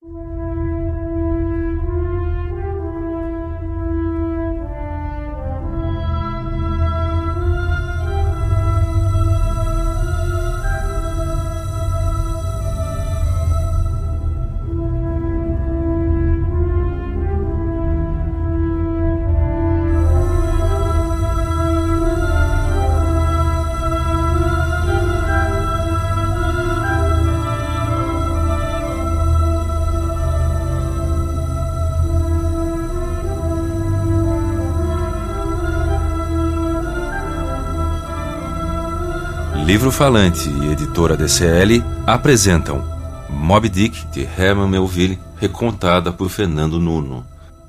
Livro Falante e Editora DCL apresentam Moby Dick, de Herman Melville, recontada por Fernando Nuno.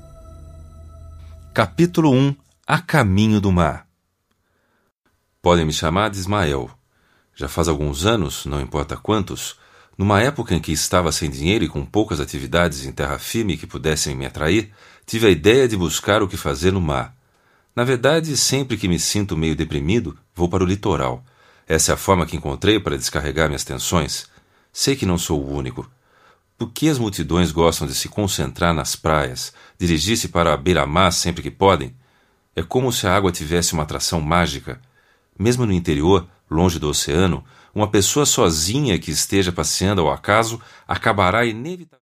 Capítulo 1 – A Caminho do Mar. Podem me chamar de Ismael. Já faz alguns anos, não importa quantos, numa época em que estava sem dinheiro e com poucas atividades em terra firme que pudessem me atrair, tive a ideia de buscar o que fazer no mar. Na verdade, sempre que me sinto meio deprimido, vou para o litoral. Essa é a forma que encontrei para descarregar minhas tensões. Sei que não sou o único. Por que as multidões gostam de se concentrar nas praias, dirigir-se para a beira-mar sempre que podem? É como se a água tivesse uma atração mágica. Mesmo no interior, longe do oceano, uma pessoa sozinha que esteja passeando ao acaso acabará inevitavelmente